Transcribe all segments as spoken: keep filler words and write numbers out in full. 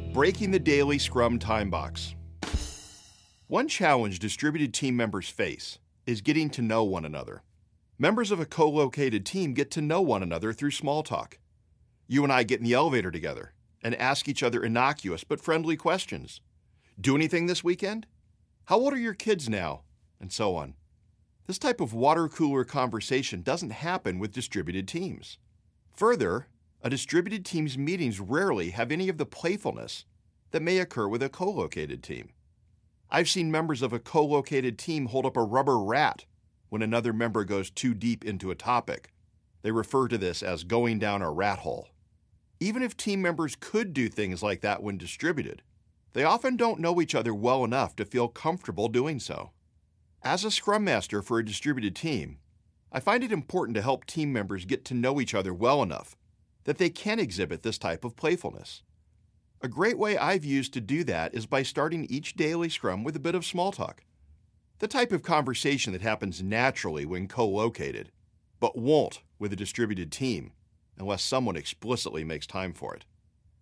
Breaking the daily Scrum time box. One challenge distributed team members face is getting to know one another. Members of a co-located team get to know one another through small talk. You and I get in the elevator together and ask each other innocuous but friendly questions. Do anything this weekend? How old are your kids now? And so on. This type of water cooler conversation doesn't happen with distributed teams. Further, a distributed team's meetings rarely have any of the playfulness that may occur with a co-located team. I've seen members of a co-located team hold up a rubber rat when another member goes too deep into a topic. They refer to this as going down a rat hole. Even if team members could do things like that when distributed, they often don't know each other well enough to feel comfortable doing so. As a Scrum Master for a distributed team, I find it important to help team members get to know each other well enough that they can exhibit this type of playfulness. A great way I've used to do that is by starting each daily Scrum with a bit of small talk. The type of conversation that happens naturally when co-located, but won't with a distributed team unless someone explicitly makes time for it.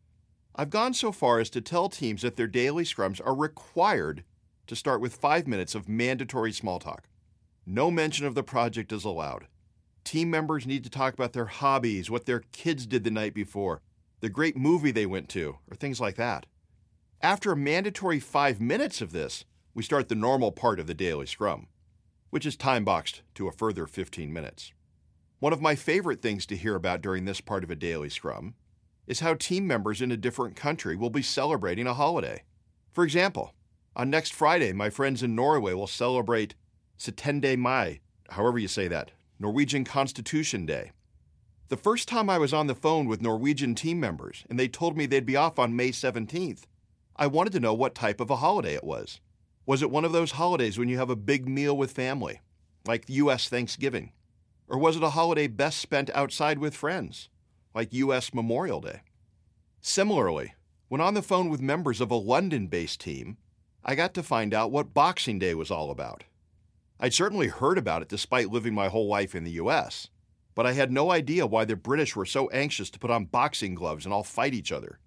I've gone so far as to tell teams that their daily Scrums are required to start with five minutes of mandatory small talk. No mention of the project is allowed. Team members need to talk about their hobbies, what their kids did the night before, the great movie they went to, or things like that. After a mandatory five minutes of this, we start the normal part of the daily Scrum, which is time-boxed to a further fifteen minutes. One of my favorite things to hear about during this part of a daily Scrum is how team members in a different country will be celebrating a holiday. For example, on next Friday, my friends in Norway will celebrate syttende mai, however you say that, Norwegian Constitution Day. The first time I was on the phone with Norwegian team members and they told me they'd be off on May seventeenth, I wanted to know what type of a holiday it was. Was it one of those holidays when you have a big meal with family, like U S Thanksgiving? Or was it a holiday best spent outside with friends, like U S Memorial Day? Similarly, when on the phone with members of a London-based team, I got to find out what Boxing Day was all about. I'd certainly heard about it despite living my whole life in the U S, but I had no idea why the British were so anxious to put on boxing gloves and all fight each other.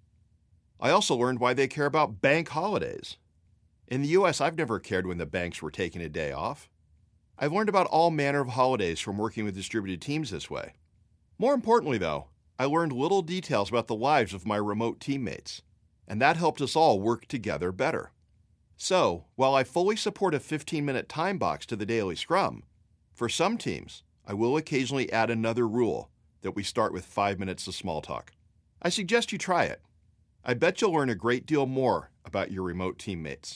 I also learned why they care about bank holidays. In the U S, I've never cared when the banks were taking a day off. I've learned about all manner of holidays from working with distributed teams this way. More importantly, though, I learned little details about the lives of my remote teammates, and that helped us all work together better. So, while I fully support a fifteen-minute time box to the daily Scrum, for some teams, I will occasionally add another rule that we start with five minutes of small talk. I suggest you try it. I bet you'll learn a great deal more about your remote teammates.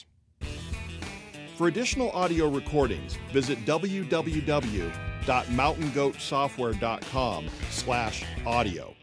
For additional audio recordings, visit w w w dot mountain goat software dot com slash audio.